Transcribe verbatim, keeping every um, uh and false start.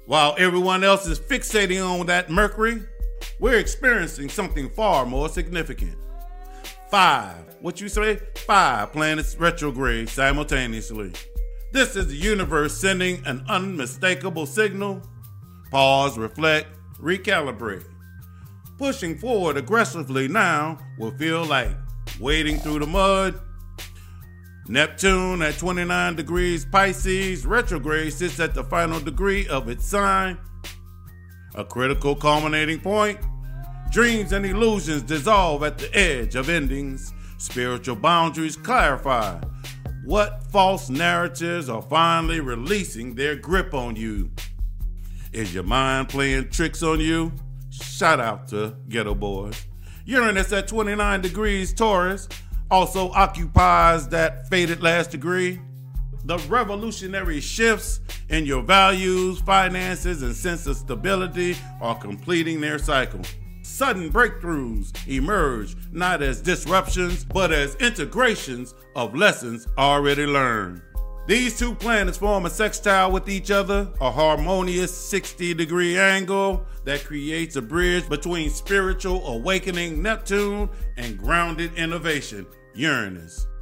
While everyone else is fixating on that Mercury, we're experiencing something far more significant. Five, what you say? Five planets retrograde simultaneously. This is the universe sending an unmistakable signal. Pause, reflect, recalibrate. Pushing forward aggressively now will feel like wading through the mud. Neptune at twenty-nine degrees Pisces retrograde sits at the final degree of its sign. A critical culminating point. Dreams and illusions dissolve at the edge of endings. Spiritual boundaries clarify. What false narratives are finally releasing their grip on you? Is your mind playing tricks on you? Shout out to Ghetto Boys. Uranus at twenty-nine degrees Taurus also occupies that fated last degree. The revolutionary shifts in your values, finances, and sense of stability are completing their cycle. Sudden breakthroughs emerge not as disruptions, but as integrations of lessons already learned. These two planets form a sextile with each other, a harmonious sixty degree angle that creates a bridge between spiritual awakening Neptune and grounded innovation Uranus.